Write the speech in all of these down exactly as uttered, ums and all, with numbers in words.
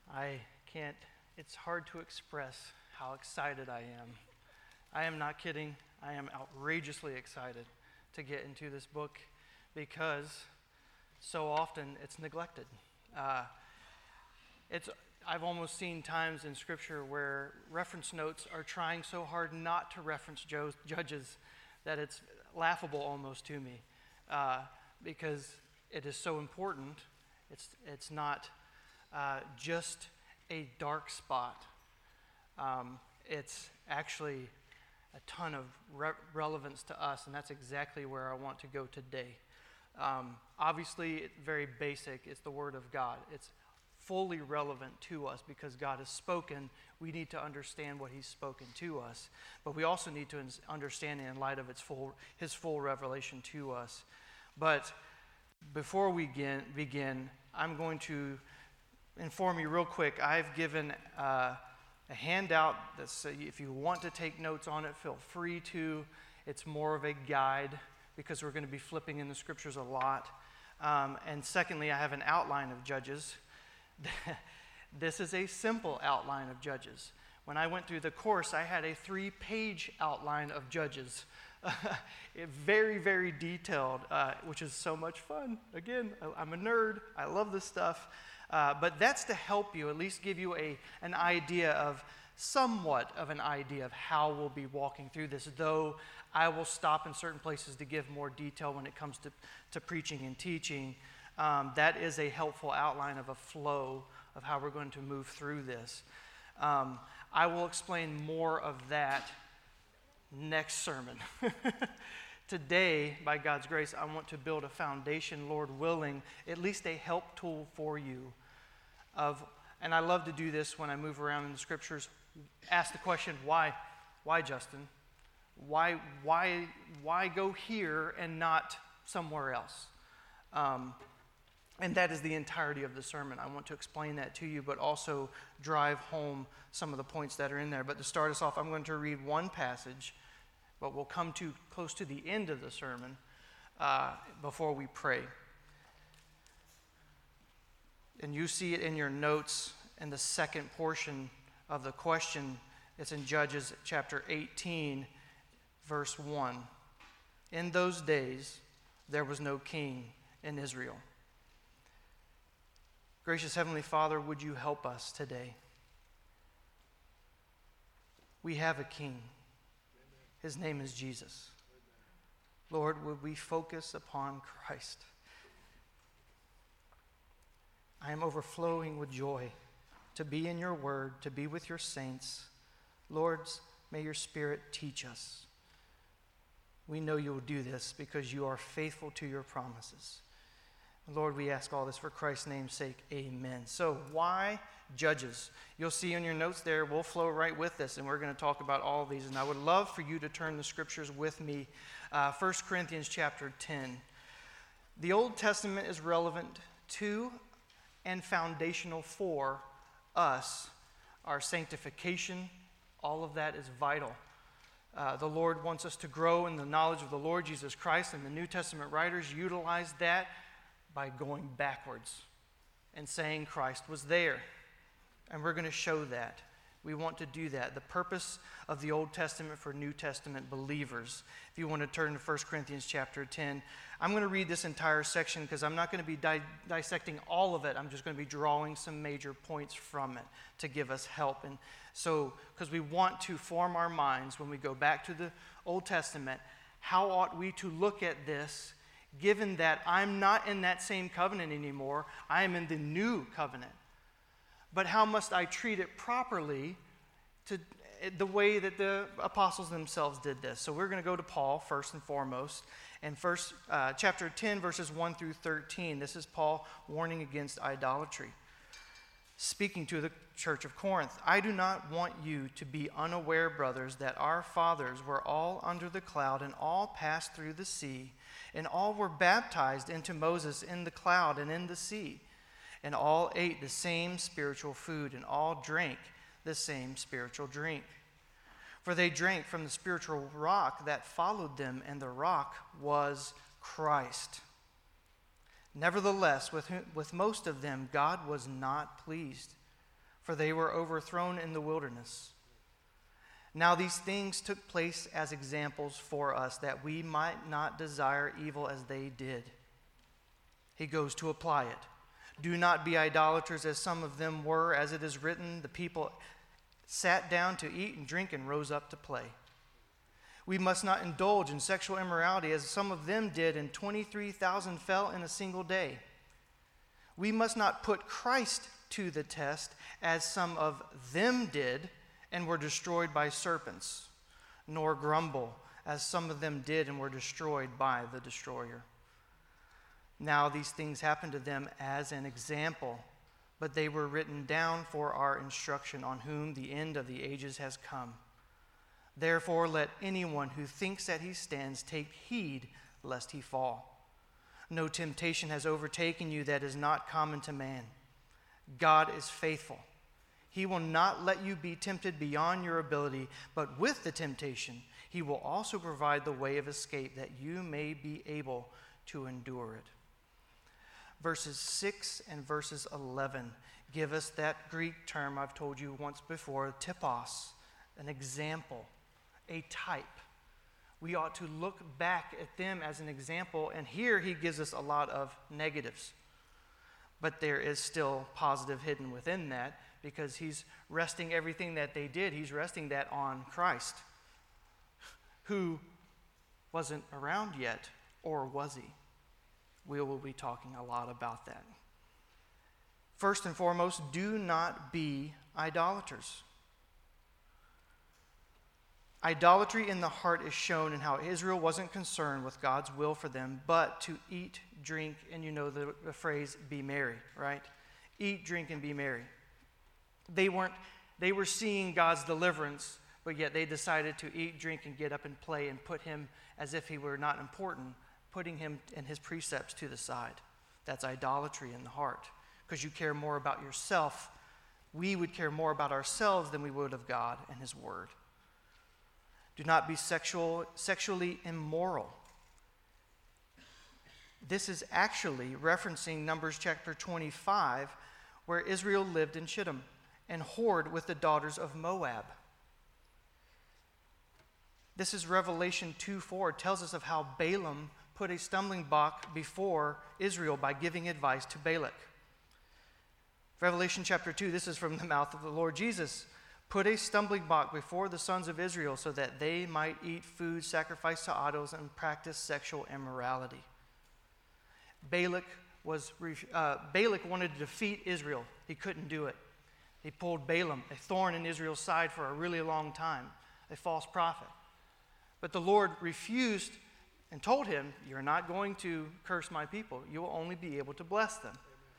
I can't, it's hard to express how excited I am. I am not kidding. I am outrageously excited to get into this book because so often it's neglected. Uh, it's I've almost seen times in Scripture where reference notes are trying so hard not to reference jo- judges that it's laughable almost to me uh, because it is so important. It's it's not uh, just a dark spot. Um, it's actually a ton of re- relevance to us, and that's exactly where I want to go today. Um, obviously, it's very basic. It's the Word of God. It's fully relevant to us because God has spoken. We need to understand what He's spoken to us, but we also need to understand it in light of its full, His full revelation to us. But before we begin, begin I'm going to inform you real quick. I've given uh, a handout that's, uh, if you want to take notes on it, feel free to. It's more of a guide because we're going to be flipping in the Scriptures a lot. Um, and secondly, I have an outline of Judges. This is a simple outline of Judges. When I went through the course, I had a three-page outline of Judges. very, very detailed, uh, which is so much fun. Again, I'm a nerd. I love this stuff. Uh, but that's to help you, at least give you a an idea of, somewhat of an idea of how we'll be walking through this, though I will stop in certain places to give more detail when it comes to, to preaching and teaching. Um, that is a helpful outline of a flow of how we're going to move through this. Um, I will explain more of that next sermon. Today, by God's grace, I want to build a foundation, Lord willing, at least a help tool for you. Of, and I love to do this when I move around in the Scriptures. Ask the question, why? Why, Justin? Why, why, why go here and not somewhere else? Um, And that is the entirety of the sermon. I want to explain that to you, but also drive home some of the points that are in there. But to start us off, I'm going to read one passage, but we'll come to close to the end of the sermon uh, before we pray. And you see it in your notes in the second portion of the question. It's in Judges chapter eighteen, verse one. In those days, there was no king in Israel. Gracious Heavenly Father, would you help us today? We have a King. His name is Jesus. Lord, would we focus upon Christ? I am overflowing with joy to be in your word, to be with your saints. Lord, may your Spirit teach us. We know you will do this because you are faithful to your promises. Lord, we ask all this for Christ's name's sake. Amen. So why Judges? You'll see in your notes there, we'll flow right with this, and we're going to talk about all of these. And I would love for you to turn the Scriptures with me. Uh, First Corinthians chapter ten. The Old Testament is relevant to and foundational for us. Our sanctification, all of that is vital. Uh, the Lord wants us to grow in the knowledge of the Lord Jesus Christ, and the New Testament writers utilize that by going backwards and saying Christ was there. And we're going to show that. We want to do that. The purpose of the Old Testament for New Testament believers. If you want to turn to First Corinthians chapter ten, I'm going to read this entire section because I'm not going to be di- dissecting all of it. I'm just going to be drawing some major points from it to give us help. And so, because we want to form our minds when we go back to the Old Testament, how ought we to look at this, given that I'm not in that same covenant anymore, I am in the new covenant. But how must I treat it properly to the way that the apostles themselves did this? So we're going to go to Paul first and foremost. And first, uh, chapter ten, verses one through thirteen. This is Paul warning against idolatry. Speaking to the church of Corinth, I do not want you to be unaware, brothers, that our fathers were all under the cloud and all passed through the sea, and all were baptized into Moses in the cloud and in the sea. And all ate the same spiritual food, and all drank the same spiritual drink. For they drank from the spiritual rock that followed them, and the rock was Christ. Nevertheless, with, whom, with most of them God was not pleased. for they were overthrown in the wilderness. Now these things took place as examples for us, that we might not desire evil as they did. He goes to apply it. Do not be idolaters as some of them were, as it is written, the people sat down to eat and drink and rose up to play. We must not indulge in sexual immorality as some of them did, and twenty-three thousand fell in a single day. We must not put Christ to the test as some of them did and were destroyed by serpents, nor grumble as some of them did and were destroyed by the destroyer. Now these things happened to them as an example, but they were written down for our instruction, on whom the end of the ages has come. Therefore let anyone who thinks that he stands take heed lest he fall. No temptation has overtaken you that is not common to man. God is faithful. He will not let you be tempted beyond your ability, but with the temptation, he will also provide the way of escape that you may be able to endure it. Verses six and verses eleven give us that Greek term I've told you once before, typos, an example, a type. We ought to look back at them as an example, and here he gives us a lot of negatives. But there is still positive hidden within that, because he's resting everything that they did, he's resting that on Christ, who wasn't around yet, or was he? We will be talking a lot about that. First and foremost, do not be idolaters. Idolatry in the heart is shown in how Israel wasn't concerned with God's will for them, but to eat, drink, and you know the, the phrase, be merry, right? Eat, drink, and be merry. They weren't, they were seeing God's deliverance, but yet they decided to eat, drink, and get up and play and put him as if he were not important, putting him and his precepts to the side. That's idolatry in the heart, because you care more about yourself. We would care more about ourselves than we would of God and his word. Do not be sexual, sexually immoral. This is actually referencing Numbers chapter twenty-five, where Israel lived in Shittim and whored with the daughters of Moab. This is Revelation two four. It tells us of how Balaam put a stumbling block before Israel by giving advice to Balak. Revelation chapter two, this is from the mouth of the Lord Jesus. Put a stumbling block before the sons of Israel so that they might eat food sacrificed to idols and practice sexual immorality. Balak was uh, Balak wanted to defeat Israel. He couldn't do it. He pulled Balaam, a thorn in Israel's side, for a really long time, a false prophet. But the Lord refused and told him, you're not going to curse my people. You will only be able to bless them.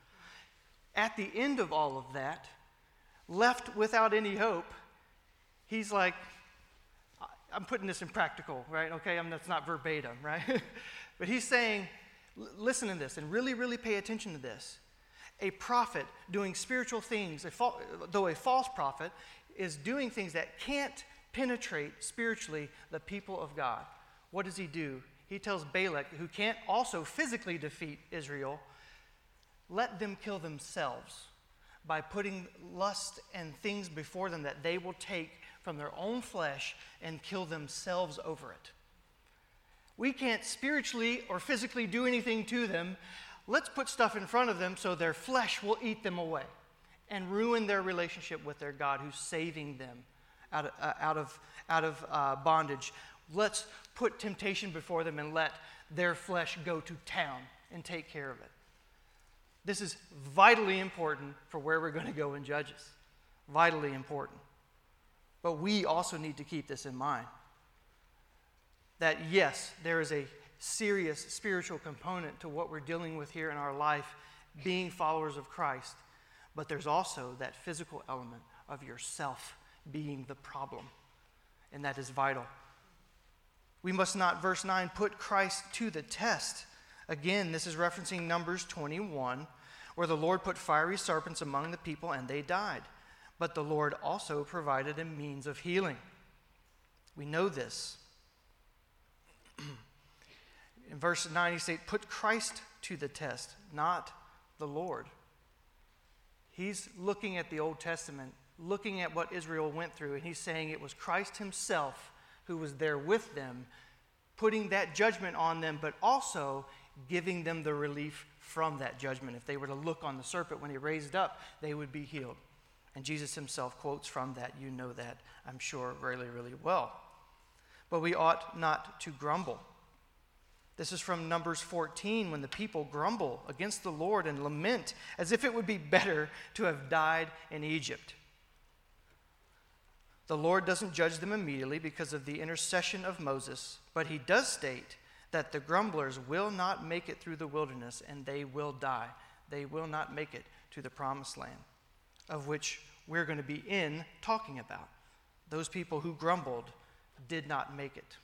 At the end of all of that, left without any hope, he's like, I'm putting this in practical, right? Okay, I'm, that's not verbatim, right? But he's saying, listen to this and really, really pay attention to this. A prophet doing spiritual things, a fa- though a false prophet, is doing things that can't penetrate spiritually the people of God. What does he do? He tells Balak, who can't also physically defeat Israel, let them kill themselves by putting lust and things before them that they will take from their own flesh and kill themselves over it. We can't spiritually or physically do anything to them. Let's put stuff in front of them so their flesh will eat them away and ruin their relationship with their God who's saving them out of, uh, out of, out of uh, bondage. Let's put temptation before them and let their flesh go to town and take care of it. This is vitally important for where we're going to go in Judges. Vitally important. But we also need to keep this in mind. That yes, there is a serious spiritual component to what we're dealing with here in our life, being followers of Christ. But there's also that physical element of yourself being the problem. And that is vital. We must not, verse nine, put Christ to the test. Again, this is referencing Numbers twenty-one, where the Lord put fiery serpents among the people and they died. But the Lord also provided a means of healing. We know this. In verse nine, he says, put Christ to the test, not the Lord. He's looking at the Old Testament, looking at what Israel went through, and he's saying it was Christ himself who was there with them, putting that judgment on them, but also giving them the relief from that judgment. If they were to look on the serpent when he raised up, they would be healed. And Jesus himself quotes from that. You know that, I'm sure, really, really well. But we ought not to grumble. This is from Numbers fourteen, when the people grumble against the Lord and lament as if it would be better to have died in Egypt. The Lord doesn't judge them immediately because of the intercession of Moses, but he does state that the grumblers will not make it through the wilderness and they will die. They will not make it to the promised land, of which we're going to be in talking about. Those people who grumbled did not make it.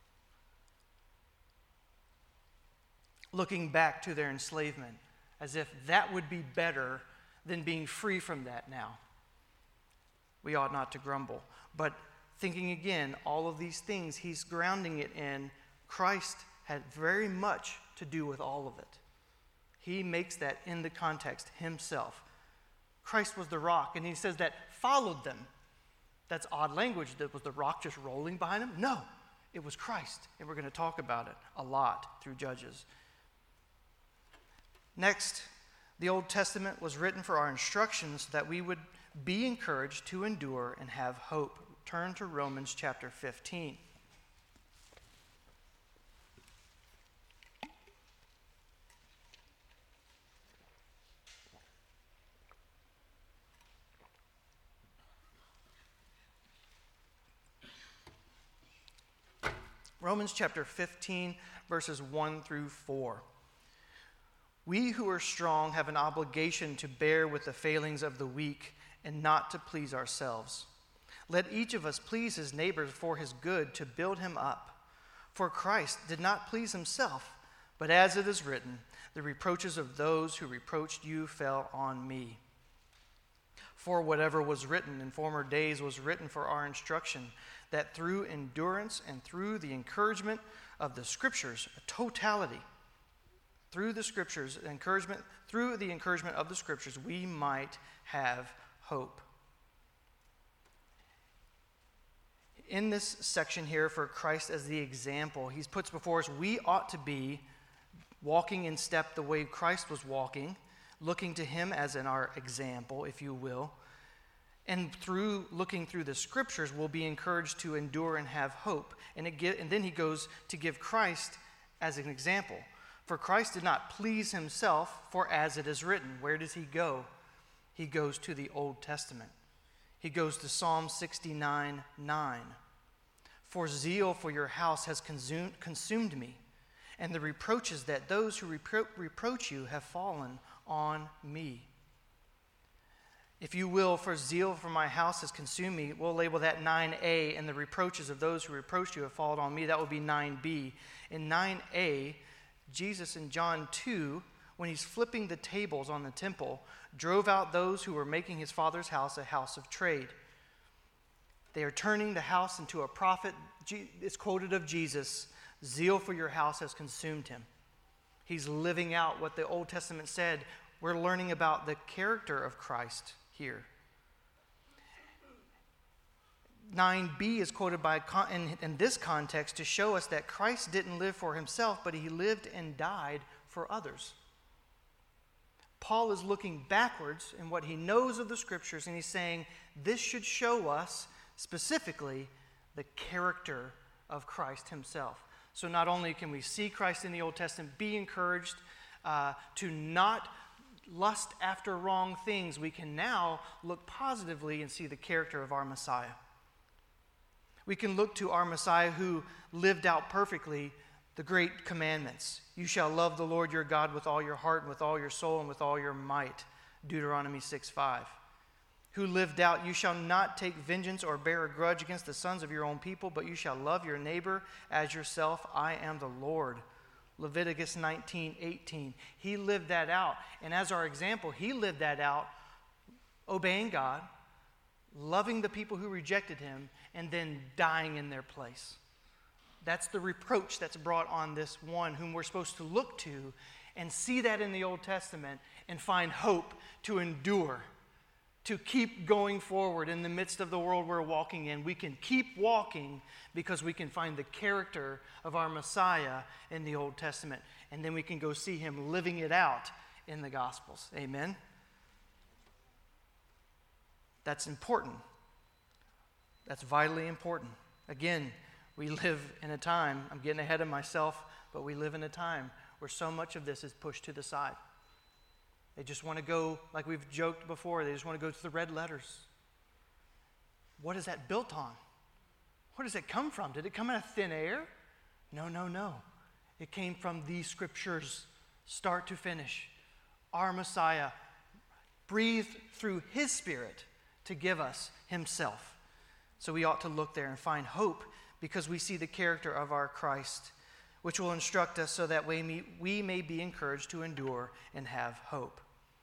Looking back to their enslavement as if that would be better than being free from that now. We ought not to grumble. But thinking again, all of these things, he's grounding it in Christ had very much to do with all of it. He makes that in the context himself. Christ was the rock, and he says that followed them. That's odd language. That was the rock just rolling behind him? No, it was Christ, and we're going to talk about it a lot through Judges. Next, the Old Testament was written for our instructions so that we would be encouraged to endure and have hope. Turn to Romans chapter fifteen. Romans chapter fifteen, verses one through four. We who are strong have an obligation to bear with the failings of the weak and not to please ourselves. Let each of us please his neighbor for his good, to build him up. For Christ did not please himself, but as it is written, the reproaches of those who reproached you fell on me. For whatever was written in former days was written for our instruction, that through endurance and through the encouragement of the Scriptures, a totality, through the Scriptures, encouragement, through the encouragement of the Scriptures, we might have hope. In this section here, for Christ as the example, he puts before us we ought to be walking in step the way Christ was walking, looking to him as in our example, if you will. And through looking through the Scriptures, we'll be encouraged to endure and have hope. And, it get, and then he goes to give Christ as an example. For Christ did not please himself, for as it is written. Where does he go? He goes to the Old Testament. He goes to Psalm sixty-nine nine. For zeal for your house has consumed, consumed me, and the reproaches that those who repro- reproach you have fallen on me. If you will, for zeal for my house has consumed me, we'll label that nine A, and the reproaches of those who reproached you have fallen on me. That would be nine B. In nine A, Jesus in John two, when he's flipping the tables on the temple, drove out those who were making his father's house a house of trade. They are turning the house into a prophet. It's quoted of Jesus, zeal for your house has consumed him. He's living out what the Old Testament said. We're learning about the character of Christ here. nine B is quoted by in, in this context to show us that Christ didn't live for himself, but he lived and died for others. Paul is looking backwards in what he knows of the Scriptures, and he's saying this should show us specifically the character of Christ himself. So not only can we see Christ in the Old Testament, be encouraged uh, to not lust after wrong things, we can now look positively and see the character of our Messiah. We can look to our Messiah who lived out perfectly the great commandments. You shall love the Lord your God with all your heart and with all your soul and with all your might. Deuteronomy six five. Who lived out, you shall not take vengeance or bear a grudge against the sons of your own people, but you shall love your neighbor as yourself. I am the Lord. Leviticus nineteen eighteen. He lived that out. And as our example, he lived that out, obeying God, loving the people who rejected him, and then dying in their place. That's the reproach that's brought on this one whom we're supposed to look to and see that in the Old Testament and find hope to endure to keep going forward in the midst of the world we're walking in. We can keep walking because we can find the character of our Messiah in the Old Testament. And then we can go see him living it out in the Gospels. Amen? That's important. That's vitally important. Again, we live in a time, I'm getting ahead of myself, but we live in a time where so much of this is pushed to the side. They just want to go, like we've joked before, they just want to go to the red letters. What is that built on? Where does it come from? Did it come out of thin air? No, no, no. It came from these scriptures, start to finish. Our Messiah breathed through his Spirit to give us himself. So we ought to look there and find hope because we see the character of our Christ, which will instruct us so that we may, we may be encouraged to endure and have hope.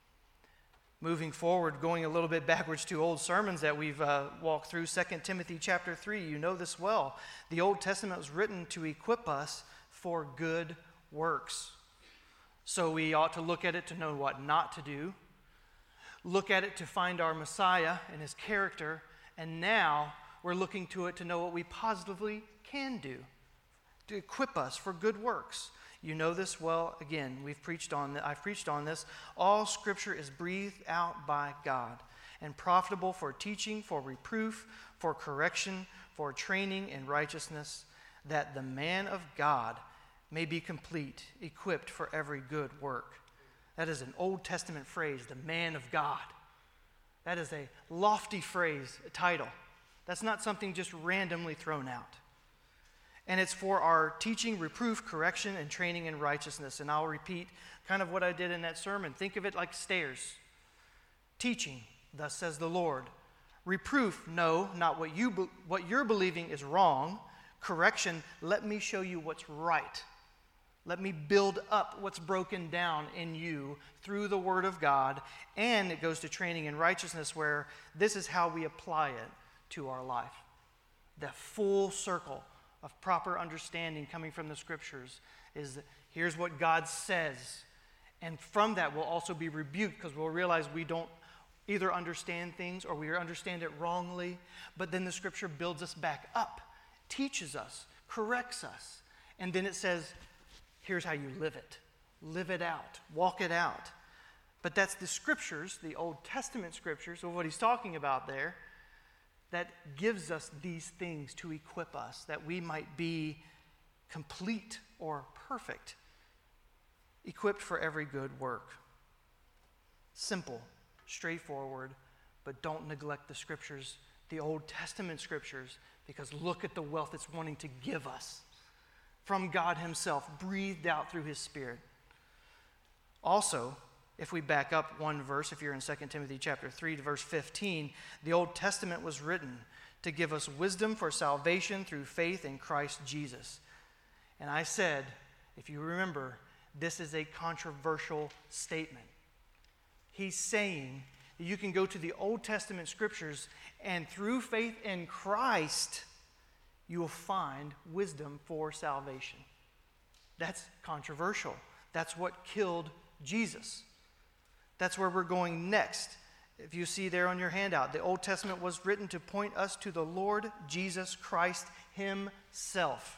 Moving forward, going a little bit backwards to old sermons that we've uh, walked through, Second Timothy chapter three, you know this well. The Old Testament was written to equip us for good works. So we ought to look at it to know what not to do, look at it to find our Messiah and his character, and now we're looking to it to know what we positively can do, to equip us for good works. You know this well. Again, we've preached on that. I've preached on this. All Scripture is breathed out by God and profitable for teaching, for reproof, for correction, for training in righteousness, that the man of God may be complete, equipped for every good work. That is an Old Testament phrase, the man of God. That is a lofty phrase, a title. That's not something just randomly thrown out. And it's for our teaching, reproof, correction, and training in righteousness. And I'll repeat kind of what I did in that sermon. Think of it like stairs. Teaching, thus says the Lord. Reproof, no, not what you be- what you're believing is wrong. Correction, let me show you what's right. Let me build up what's broken down in you through the Word of God. And it goes to training in righteousness, where this is how we apply it to our life. The full circle of proper understanding coming from the Scriptures is that here's what God says. And from that we'll also be rebuked because we'll realize we don't either understand things or we understand it wrongly. But then the Scripture builds us back up, teaches us, corrects us. And then it says, here's how you live it. Live it out. Walk it out. But that's the Scriptures, the Old Testament Scriptures, of what he's talking about there, that gives us these things to equip us, that we might be complete or perfect, equipped for every good work. Simple, straightforward, but don't neglect the Scriptures, the Old Testament Scriptures, because look at the wealth it's wanting to give us from God himself, breathed out through his Spirit. Also, if we back up one verse, if you're in Second Timothy chapter three to verse fifteen, the Old Testament was written to give us wisdom for salvation through faith in Christ Jesus. And I said, if you remember, this is a controversial statement. He's saying that you can go to the Old Testament Scriptures and through faith in Christ, you will find wisdom for salvation. That's controversial. That's what killed Jesus. That's where we're going next. If you see there on your handout, the Old Testament was written to point us to the Lord Jesus Christ himself.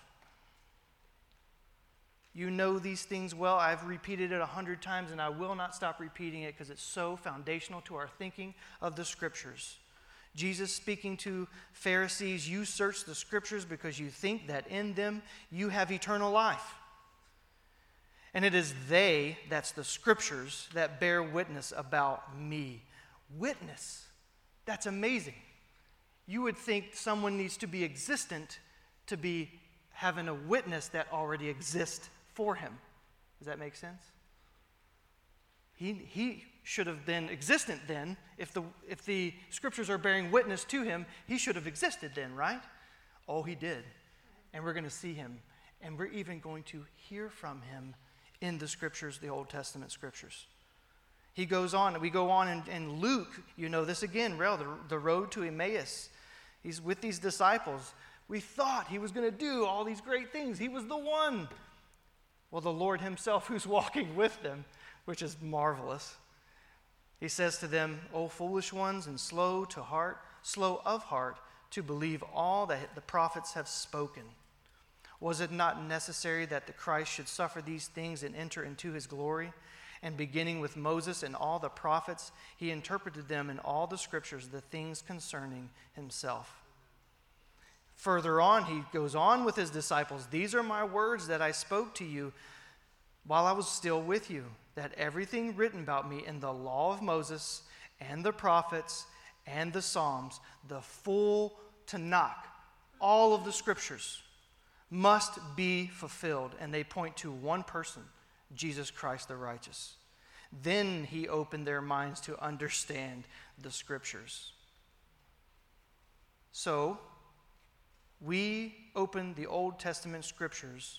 You know these things well. I've repeated it a hundred times, and I will not stop repeating it because it's so foundational to our thinking of the Scriptures. Jesus speaking to Pharisees, you search the Scriptures because you think that in them you have eternal life. And it is they, that's the Scriptures, that bear witness about me. Witness. That's amazing. You would think someone needs to be existent to be having a witness that already exists for him. Does that make sense? He, he should have been existent then. If the, if the Scriptures are bearing witness to him, he should have existed then, right? Oh, he did. And we're going to see him. And we're even going to hear from him in the Scriptures, the Old Testament Scriptures. He goes on, we go on in, in Luke, you know this again, well, the, the road to Emmaus. He's with these disciples. We thought he was going to do all these great things. He was the one. Well, the Lord himself who's walking with them, which is marvelous. He says to them, O foolish ones, and slow to heart, slow of heart, to believe all that the prophets have spoken. Was it not necessary that the Christ should suffer these things and enter into his glory? And beginning with Moses and all the prophets, he interpreted them in all the scriptures, the things concerning himself. Further on, he goes on with his disciples. These are my words that I spoke to you while I was still with you, that everything written about me in the law of Moses and the prophets and the Psalms, the full Tanakh, all of the scriptures, must be fulfilled. And they point to one person, Jesus Christ the righteous. Then he opened their minds to understand the scriptures. So, we open the Old Testament scriptures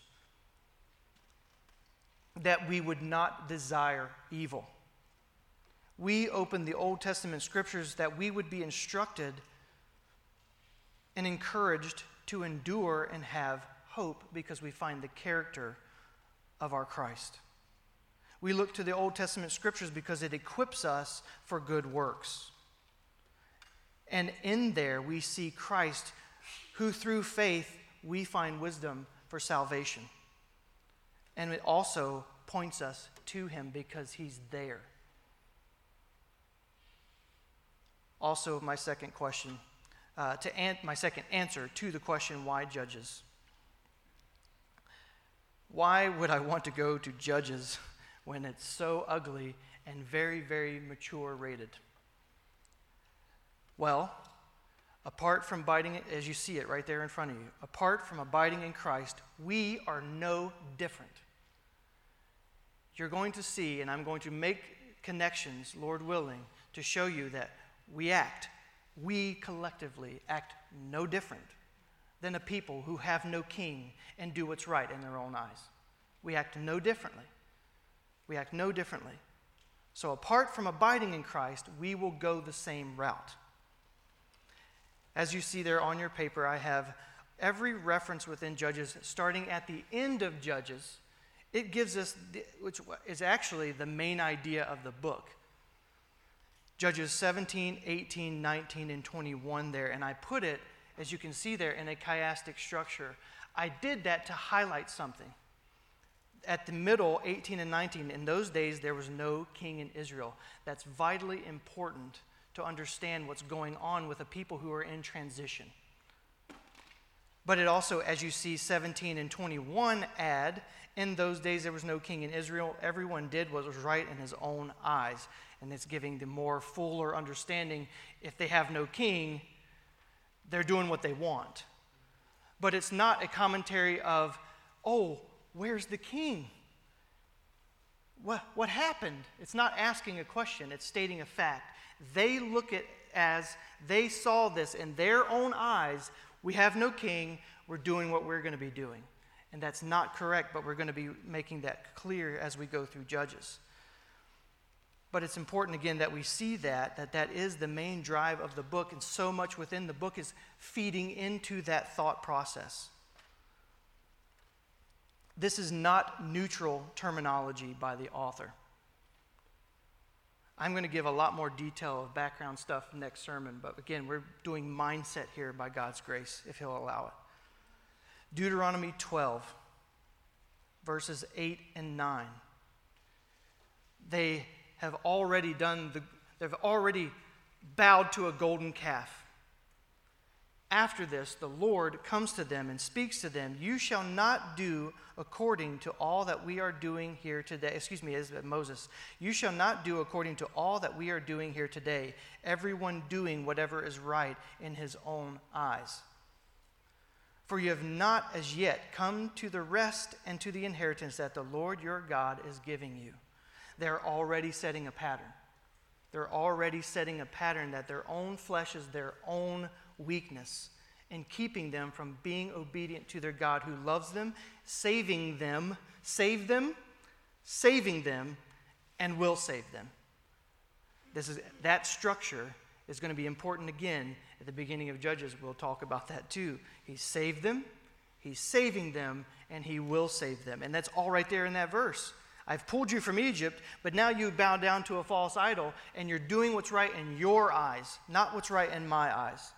that we would not desire evil. We open the Old Testament scriptures that we would be instructed and encouraged to endure and have hope because we find the character of our Christ. We look to the Old Testament scriptures because it equips us for good works. And in there we see Christ, who through faith we find wisdom for salvation. And it also points us to him because he's there. Also, my second question, uh, to an- my second answer to the question, why Judges? Why would I want to go to Judges when it's so ugly and very, very mature rated? Well, apart from abiding, as you see it right there in front of you, apart from abiding in Christ, we are no different. You're going to see, and I'm going to make connections, Lord willing, to show you that we act, we collectively act no different than a people who have no king and do what's right in their own eyes. We act no differently. We act no differently. So apart from abiding in Christ, we will go the same route. As you see there on your paper, I have every reference within Judges, starting at the end of Judges. It gives us, the, which is actually the main idea of the book. Judges seventeen, eighteen, nineteen, and twenty-one there, and I put it, as you can see there, in a chiastic structure. I did that to highlight something. At the middle, eighteen and nineteen, in those days there was no king in Israel. That's vitally important to understand what's going on with the people who are in transition. But it also, as you see, seventeen and twenty-one add, in those days there was no king in Israel. Everyone did what was right in his own eyes. And it's giving the more fuller understanding, if they have no king, they're doing what they want. But it's not a commentary of, oh, where's the king? What, what happened? It's not asking a question, it's stating a fact. They look at as they saw this in their own eyes. We have no king, we're doing what we're going to be doing. And that's not correct, but we're going to be making that clear as we go through Judges. But it's important, again, that we see that, that that is the main drive of the book, and so much within the book is feeding into that thought process. This is not neutral terminology by the author. I'm going to give a lot more detail of background stuff next sermon, but again, we're doing mindset here by God's grace, if he'll allow it. Deuteronomy twelve, verses eight and nine. They have already done the, they've already bowed to a golden calf. After this, the Lord comes to them and speaks to them. You shall not do according to all that we are doing here today. Excuse me, as Moses. You shall not do according to all that we are doing here today, everyone doing whatever is right in his own eyes. For you have not as yet come to the rest and to the inheritance that the Lord your God is giving you. They're already setting a pattern. They're already setting a pattern that their own flesh is their own weakness and keeping them from being obedient to their God who loves them, saving them, save them, saving them, and will save them. This is that structure is going to be important again at the beginning of Judges. We'll talk about that too. He saved them, he's saving them, and he will save them. And that's all right there in that verse. I've pulled you from Egypt, but now you bow down to a false idol, and you're doing what's right in your eyes, not what's right in my eyes.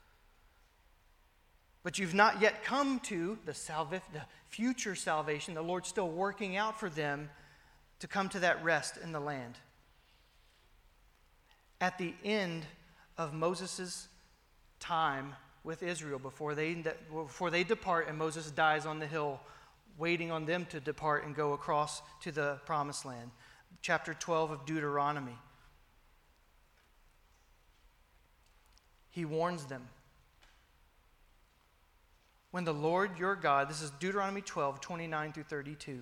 But you've not yet come to the, salvi- the future salvation. The Lord's still working out for them to come to that rest in the land. At the end of Moses' time with Israel, before they, before they depart and Moses dies on the hill, waiting on them to depart and go across to the promised land. Chapter twelve of Deuteronomy. He warns them. When the Lord your God, this is Deuteronomy twelve, twenty-nine through thirty-two.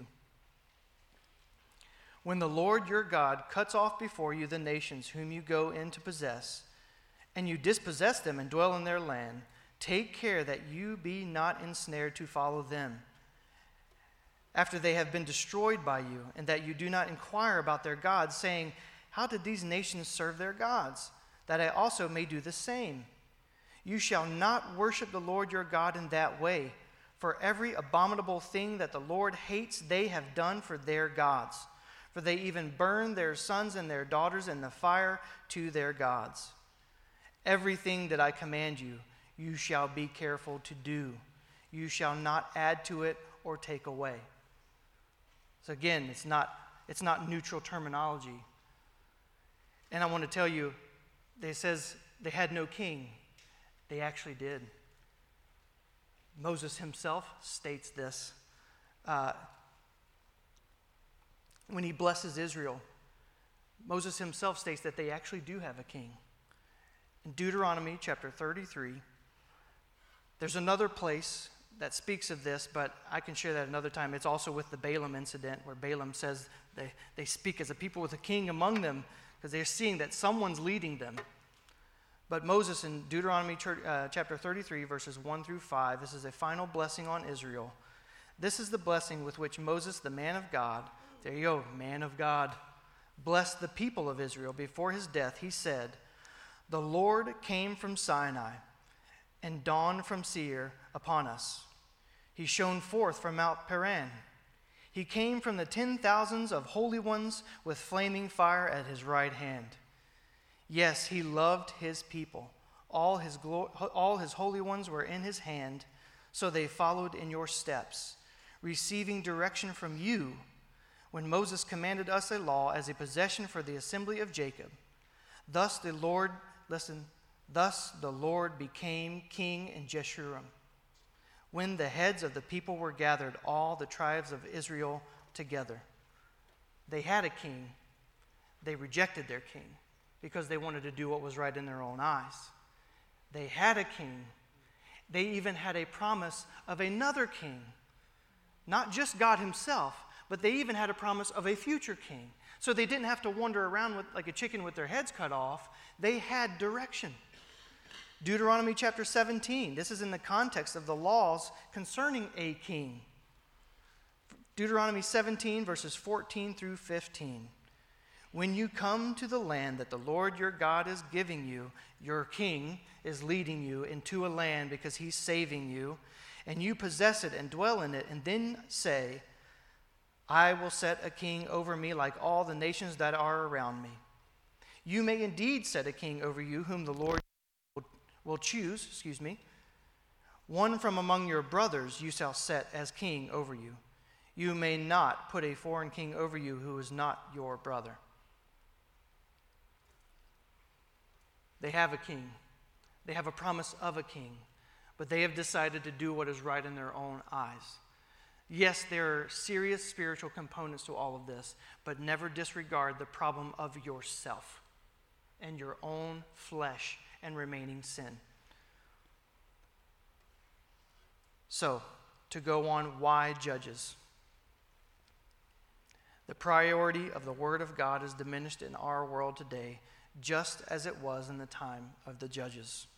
When the Lord your God cuts off before you the nations whom you go in to possess, and you dispossess them and dwell in their land, take care that you be not ensnared to follow them, after they have been destroyed by you, and that you do not inquire about their gods, saying, how did these nations serve their gods, that I also may do the same? You shall not worship the Lord your God in that way, for every abominable thing that the Lord hates they have done for their gods, for they even burn their sons and their daughters in the fire to their gods. Everything that I command you, you shall be careful to do. You shall not add to it or take away. So again, it's not, it's not neutral terminology. And I want to tell you, it says they had no king. They actually did. Moses himself states this. Uh, when he blesses Israel, Moses himself states that they actually do have a king. In Deuteronomy chapter thirty-three, there's another place that speaks of this, but I can share that another time. It's also with the Balaam incident, where Balaam says they, they speak as a people with a king among them, because they're seeing that someone's leading them. But Moses in Deuteronomy uh, chapter thirty-three, verses one through five, this is a final blessing on Israel. This is the blessing with which Moses, the man of God, there you go, man of God, blessed the people of Israel before his death. He said, the Lord came from Sinai and dawned from Seir upon us. He shone forth from Mount Paran. He came from the ten thousands of holy ones with flaming fire at his right hand. Yes, he loved his people. All his, glo- all his holy ones were in his hand, so they followed in your steps, receiving direction from you when Moses commanded us a law as a possession for the assembly of Jacob. Thus the Lord, listen, thus the Lord became king in Jeshurun. When the heads of the people were gathered, all the tribes of Israel together. They had a king. They rejected their king because they wanted to do what was right in their own eyes. They had a king. They even had a promise of another king. Not just God himself, but they even had a promise of a future king. So they didn't have to wander around with, like a chicken with their heads cut off. They had direction. Deuteronomy chapter seventeen. This is in the context of the laws concerning a king. Deuteronomy seventeen, verses fourteen through fifteen. When you come to the land that the Lord your God is giving you, your king is leading you into a land because he's saving you, and you possess it and dwell in it, and then say, I will set a king over me like all the nations that are around me. You may indeed set a king over you whom the Lord will choose, excuse me. One from among your brothers you shall set as king over you. You may not put a foreign king over you who is not your brother. They have a king. They have a promise of a king, but they have decided to do what is right in their own eyes. Yes, there are serious spiritual components to all of this, but never disregard the problem of yourself and your own flesh and remaining sin. So, to go on, why Judges? The priority of the Word of God is diminished in our world today, just as it was in the time of the Judges.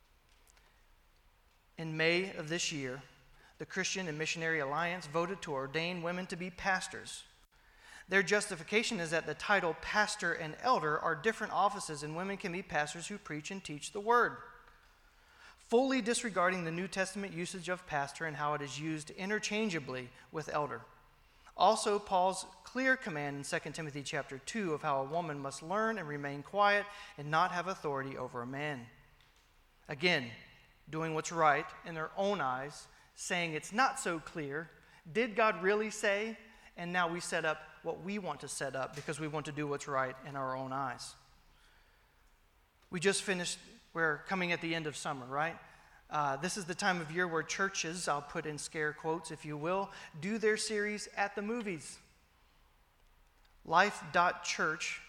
In May of this year, the Christian and Missionary Alliance voted to ordain women to be pastors. Their justification is that the title pastor and elder are different offices, and women can be pastors who preach and teach the word. Fully disregarding the New Testament usage of pastor and how it is used interchangeably with elder. Also, Paul's clear command in Second Timothy chapter two of how a woman must learn and remain quiet and not have authority over a man. Again, doing what's right in their own eyes, saying it's not so clear. Did God really say? And now we set up what we want to set up because we want to do what's right in our own eyes. We just finished, we're coming at the end of summer, right? Uh, this is the time of year where churches, I'll put in scare quotes if you will, do their series at the movies. Life dot church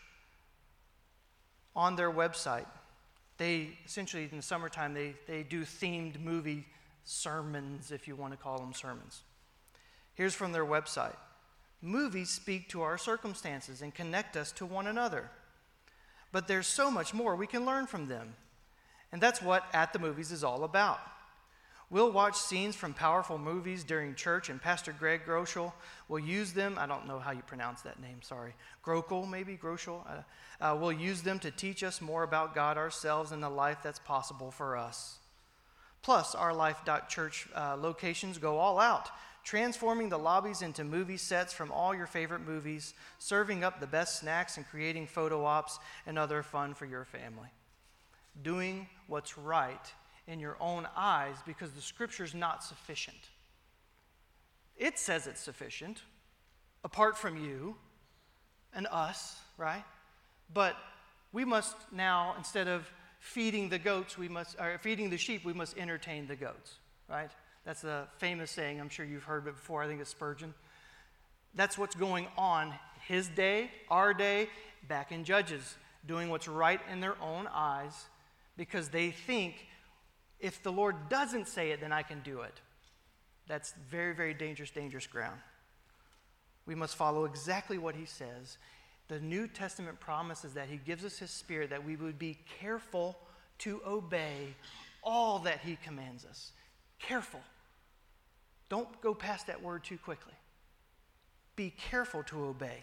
on their website, they essentially in the summertime, they, they do themed movie sermons, if you want to call them sermons. Here's from their website. Movies speak to our circumstances and connect us to one another. But there's so much more we can learn from them. And that's what At the Movies is all about. We'll watch scenes from powerful movies during church, and Pastor Greg Groschel will use them. I don't know how you pronounce that name, sorry. Grokel, maybe, Groschel. Uh, uh, we'll use them to teach us more about God ourselves and the life that's possible for us. Plus, our Life dot church uh, locations go all out, transforming the lobbies into movie sets from all your favorite movies, serving up the best snacks and creating photo ops and other fun for your family. Doing what's right in your own eyes because the Scripture's not sufficient. It says it's sufficient, apart from you and us, right? But we must now, instead of feeding the goats, we must, or feeding the sheep, we must entertain the goats, right? That's a famous saying. I'm sure you've heard it before. I think it's Spurgeon. That's what's going on his day, our day, back in Judges, doing what's right in their own eyes because they think if the Lord doesn't say it, then I can do it. That's very, very dangerous, dangerous ground. We must follow exactly what he says. The New Testament promises that he gives us his Spirit, that we would be careful to obey all that he commands us. Careful. Don't go past that word too quickly. Be careful to obey.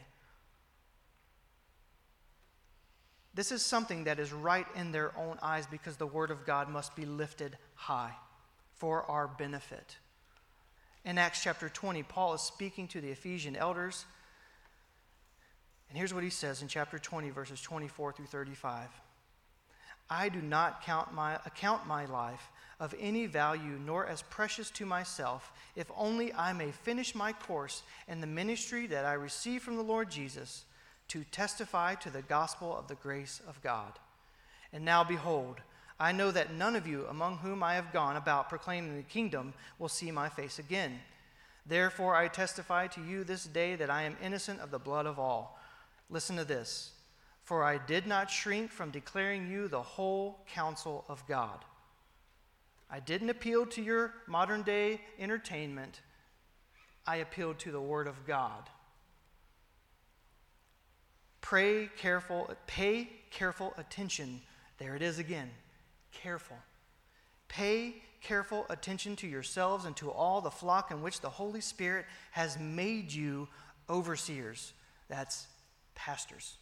This is something that is right in their own eyes because the word of God must be lifted high for our benefit. In Acts chapter twenty, Paul is speaking to the Ephesian elders. And here's what he says in chapter twenty, verses twenty-four through thirty-five. I do not count my, account my life of any value, nor as precious to myself, if only I may finish my course in the ministry that I received from the Lord Jesus, to testify to the gospel of the grace of God. And now behold, I know that none of you among whom I have gone about proclaiming the kingdom will see my face again. Therefore I testify to you this day that I am innocent of the blood of all. Listen to this. For I did not shrink from declaring you the whole counsel of God. I didn't appeal to your modern day entertainment. I appealed to the word of God. Pray careful, pay careful attention. There it is again. Careful. Pay careful attention to yourselves and to all the flock in which the Holy Spirit has made you overseers. That's pastors.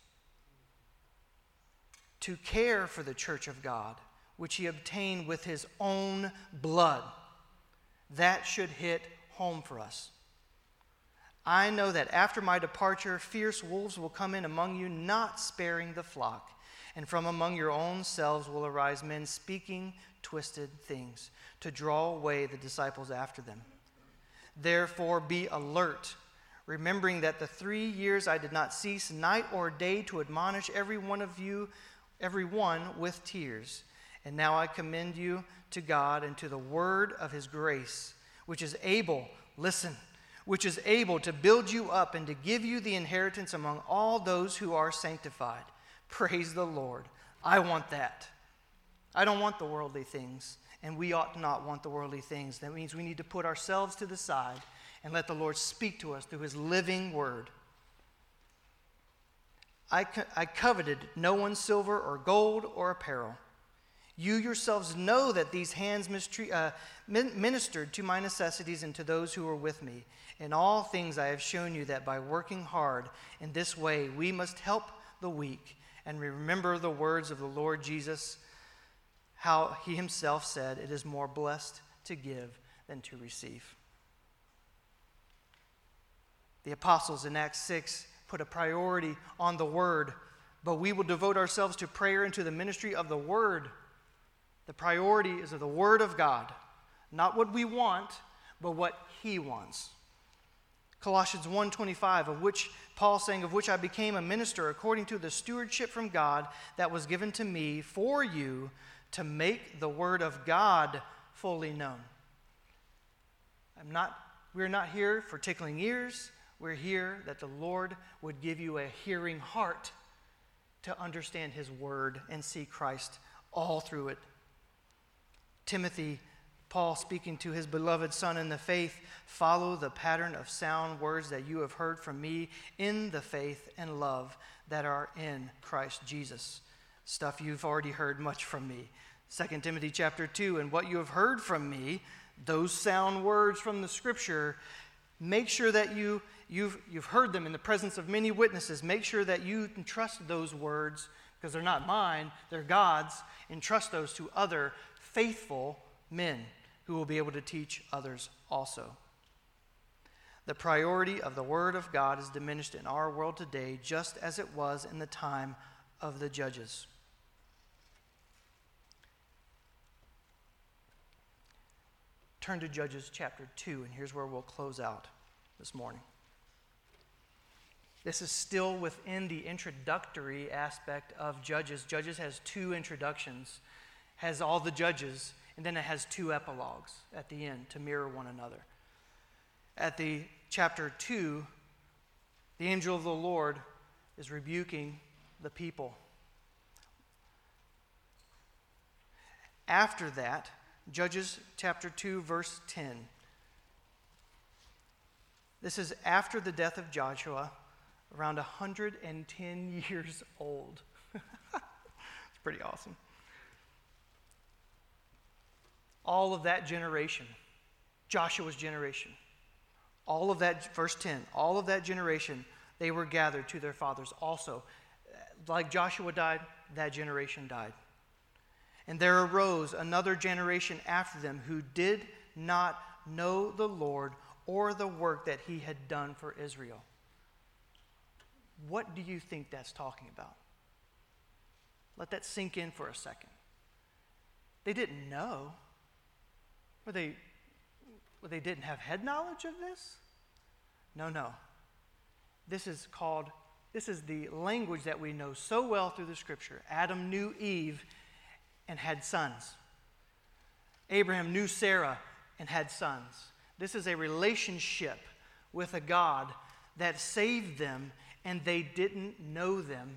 To care for the church of God, which he obtained with his own blood. That should hit home for us. I know that after my departure, fierce wolves will come in among you, not sparing the flock. And from among your own selves will arise men speaking twisted things to draw away the disciples after them. Therefore be alert, remembering that the three years I did not cease night or day to admonish every one of you, every one with tears. And now I commend you to God and to the word of his grace, which is able, listen, which is able to build you up and to give you the inheritance among all those who are sanctified. Praise the Lord. I want that. I don't want the worldly things, and we ought not want the worldly things. That means we need to put ourselves to the side and let the Lord speak to us through his living word. I, co- I coveted no one's silver or gold or apparel. You yourselves know that these hands mistreat, uh, ministered to my necessities and to those who were with me. In all things I have shown you that by working hard in this way we must help the weak and remember the words of the Lord Jesus, how he himself said, it is more blessed to give than to receive. The apostles in Acts six put a priority on the word, but we will devote ourselves to prayer and to the ministry of the word. The priority is of the word of God, not what we want, but what he wants. Colossians one twenty-five, of which Paul saying, of which I became a minister according to the stewardship from God that was given to me for you to make the word of God fully known. I'm not, we're not here for tickling ears. We're here that the Lord would give you a hearing heart to understand his word and see Christ all through it. Timothy, Paul speaking to his beloved son in the faith, follow the pattern of sound words that you have heard from me in the faith and love that are in Christ Jesus. Stuff you've already heard much from me. Second Timothy chapter two, and what you have heard from me, those sound words from the scripture, make sure that you, you've, you've heard them in the presence of many witnesses. Make sure that you entrust those words, because they're not mine, they're God's. Entrust those to other faithful men who will be able to teach others also. The priority of the Word of God is diminished in our world today, just as it was in the time of the judges. Turn to Judges chapter two, and here's where we'll close out this morning. This is still within the introductory aspect of Judges. Judges has two introductions, has all the judges, and then it has two epilogues at the end to mirror one another. At the chapter two, the angel of the Lord is rebuking the people. After that, Judges chapter two, verse ten. This is after the death of Joshua, around one hundred ten years old. It's pretty awesome. All of that generation, Joshua's generation, all of that, verse ten, all of that generation, they were gathered to their fathers also. Like Joshua died, that generation died. And there arose another generation after them who did not know the Lord or the work that he had done for Israel. What do you think that's talking about? Let that sink in for a second. They didn't know. Or they, or they didn't have head knowledge of this? No, no. This is called, this is the language that we know so well through the scripture. Adam knew Eve and had sons. Abraham knew Sarah and had sons. This is a relationship with a God that saved them and they didn't know them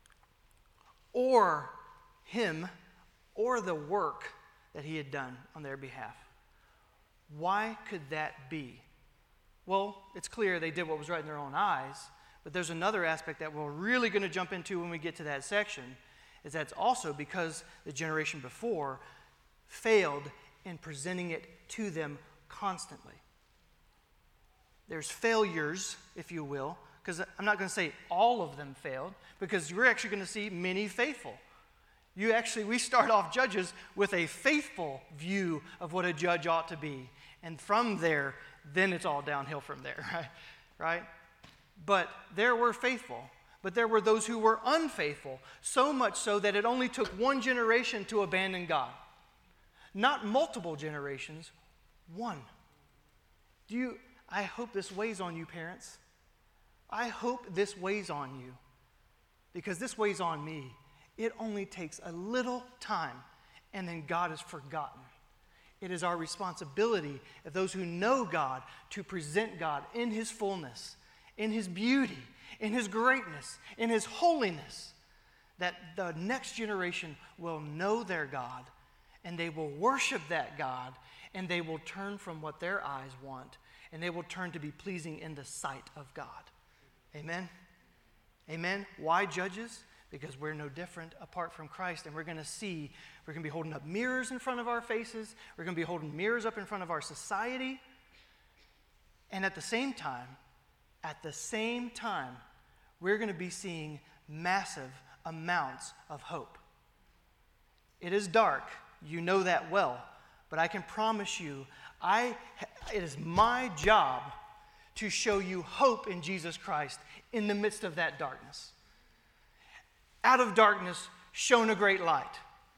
or him or the work that he had done on their behalf. Why could that be? Well, it's clear they did what was right in their own eyes, but there's another aspect that we're really going to jump into when we get to that section, is that's also because the generation before failed in presenting it to them constantly. There's failures, if you will, because I'm not going to say all of them failed, because we're actually going to see many faithful. You actually, we start off Judges with a faithful view of what a judge ought to be. And from there, then it's all downhill from there, right? Right? But there were faithful. But there were those who were unfaithful, so much so that it only took one generation to abandon God. Not multiple generations, one. Do you, I hope this weighs on you, parents. I hope this weighs on you, because this weighs on me. It only takes a little time, and then God is forgotten. It is our responsibility of those who know God to present God in his fullness, in his beauty, in his greatness, in his holiness, that the next generation will know their God, and they will worship that God, and they will turn from what their eyes want, and they will turn to be pleasing in the sight of God. Amen? Amen? Why Judges? Because we're no different apart from Christ, and we're going to see, we're going to be holding up mirrors in front of our faces, we're going to be holding mirrors up in front of our society, and at the same time, at the same time, we're going to be seeing massive amounts of hope. It is dark, you know that well, but I can promise you, I, it is my job to show you hope in Jesus Christ in the midst of that darkness. Out of darkness shone a great light.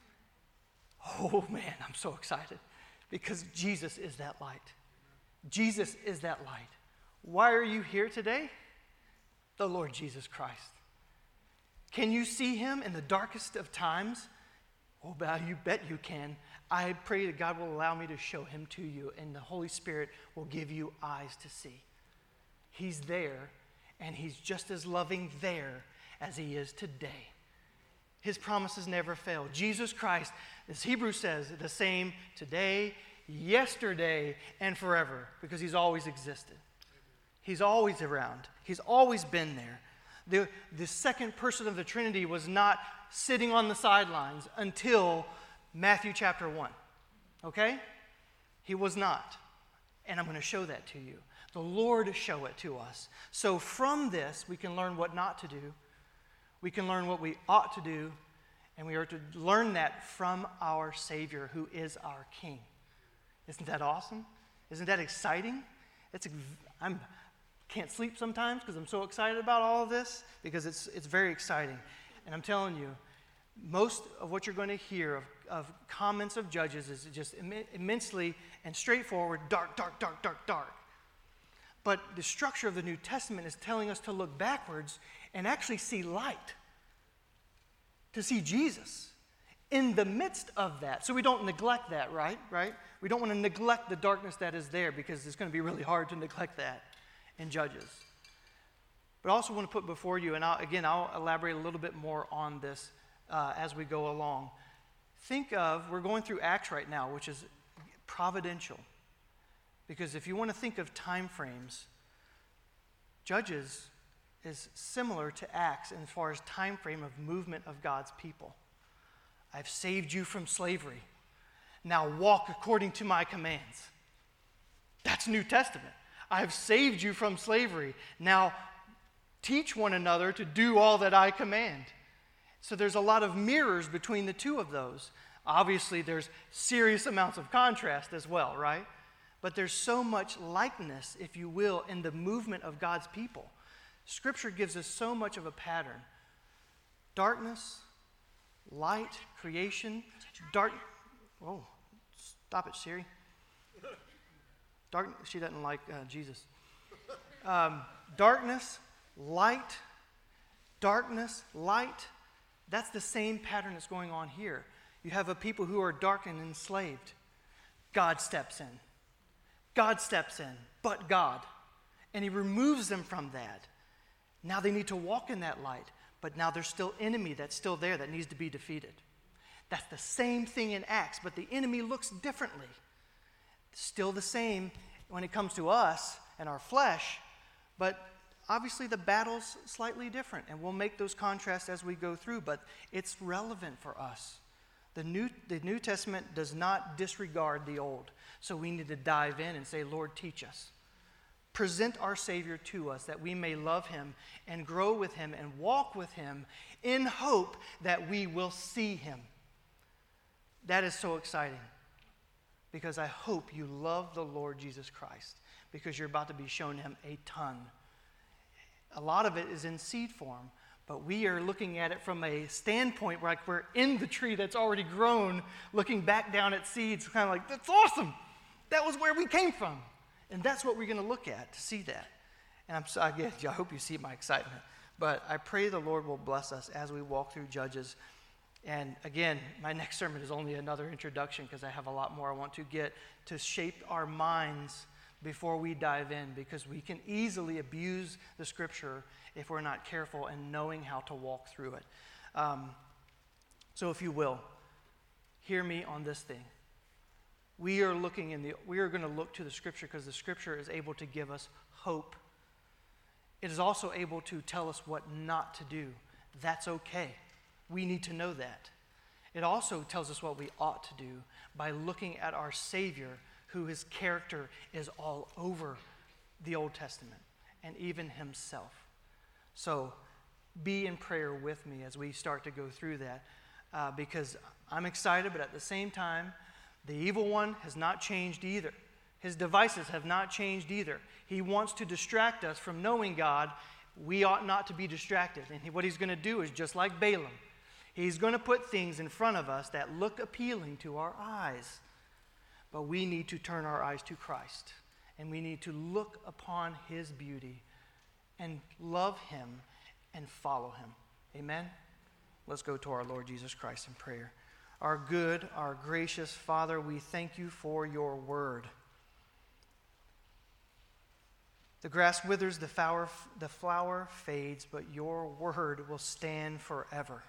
Oh man, I'm so excited because Jesus is that light. Jesus is that light. Why are you here today? The Lord Jesus Christ. Can you see him in the darkest of times? Oh, but you bet you can. I pray that God will allow me to show him to you, and the Holy Spirit will give you eyes to see. He's there, and he's just as loving there as he is today. His promises never fail. Jesus Christ, as Hebrews says, the same today, yesterday, and forever, because he's always existed. He's always around. He's always been there. The, the second person of the Trinity was not sitting on the sidelines until Matthew chapter one. Okay? He was not. And I'm going to show that to you. The Lord show it to us. So from this, we can learn what not to do. We can learn what we ought to do. And we are to learn that from our Savior, who is our King. Isn't that awesome? Isn't that exciting? It's, I'm can't sleep sometimes because I'm so excited about all of this, because it's it's very exciting. And I'm telling you, most of what you're going to hear of, of comments of Judges is just Im- immensely and straightforward, dark, dark, dark, dark, dark. But the structure of the New Testament is telling us to look backwards and actually see light, to see Jesus in the midst of that. So we don't neglect that, right? Right? We don't want to neglect the darkness that is there, because it's going to be really hard to neglect that in Judges. But I also want to put before you, and I'll, again, I'll elaborate a little bit more on this uh, as we go along. Think of, we're going through Acts right now, which is providential. Because if you want to think of time frames, Judges is similar to Acts as far as time frame of movement of God's people. I've saved you from slavery. Now walk according to my commands. That's New Testament. I have saved you from slavery. Now teach one another to do all that I command. So there's a lot of mirrors between the two of those. Obviously, there's serious amounts of contrast as well, right? But there's so much likeness, if you will, in the movement of God's people. Scripture gives us so much of a pattern. Darkness, light, creation, dark. Oh, stop it, Siri. Dark. She doesn't like uh, Jesus. Um, darkness, light, darkness, light. That's the same pattern that's going on here. You have a people who are dark and enslaved. God steps in. God steps in, but God. And he removes them from that. Now they need to walk in that light, but now there's still enemy that's still there that needs to be defeated. That's the same thing in Acts, but the enemy looks differently. Still the same when it comes to us and our flesh, but obviously the battle's slightly different, and we'll make those contrasts as we go through, but it's relevant for us. The New, the New Testament does not disregard the Old, so we need to dive in and say, Lord, teach us. Present our Savior to us that we may love him and grow with him and walk with him in hope that we will see him. That is so exciting, because I hope you love the Lord Jesus Christ, because you're about to be shown him a ton. A lot of it is in seed form, but we are looking at it from a standpoint where like we're in the tree that's already grown, looking back down at seeds, kind of like, that's awesome. That was where we came from. And that's what we're going to look at to see that. And I'm so, again, I hope you see my excitement. But I pray the Lord will bless us as we walk through Judges. And again, my next sermon is only another introduction, because I have a lot more I want to get to shape our minds before we dive in, because we can easily abuse the Scripture if we're not careful and knowing how to walk through it. Um, so if you will, hear me on this thing. We are looking in the, we are going to look to the Scripture, because the Scripture is able to give us hope. It is also able to tell us what not to do. That's okay. We need to know that. It also tells us what we ought to do by looking at our Savior, who his character is all over the Old Testament and even himself. So be in prayer with me as we start to go through that, uh, because I'm excited, but at the same time, the evil one has not changed either. His devices have not changed either. He wants to distract us from knowing God. We ought not to be distracted. And he, what he's going to do is just like Balaam. He's going to put things in front of us that look appealing to our eyes. But we need to turn our eyes to Christ. And we need to look upon his beauty and love him and follow him. Amen? Let's go to our Lord Jesus Christ in prayer. Our good, our gracious Father, we thank you for your word. The grass withers, the flower, the flower fades, but your word will stand forever.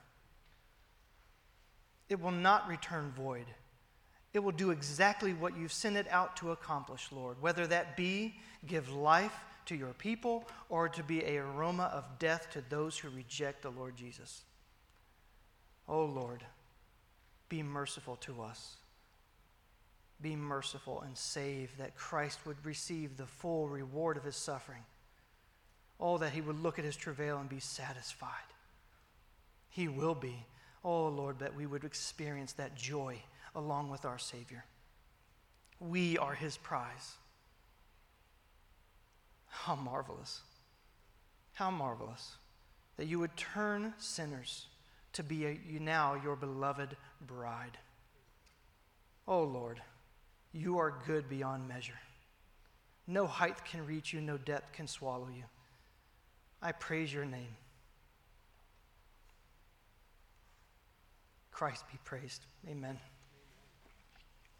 It will not return void. It will do exactly what you've sent it out to accomplish, Lord, whether that be give life to your people or to be an aroma of death to those who reject the Lord Jesus. Oh, Lord, be merciful to us. Be merciful and save, that Christ would receive the full reward of his suffering. Oh, that he would look at his travail and be satisfied. He will be. Oh, Lord, that we would experience that joy along with our Savior. We are his prize. How marvelous. How marvelous that you would turn sinners to be a, you now your beloved bride. Oh, Lord, you are good beyond measure. No height can reach you, no depth can swallow you. I praise your name. Christ be praised. Amen.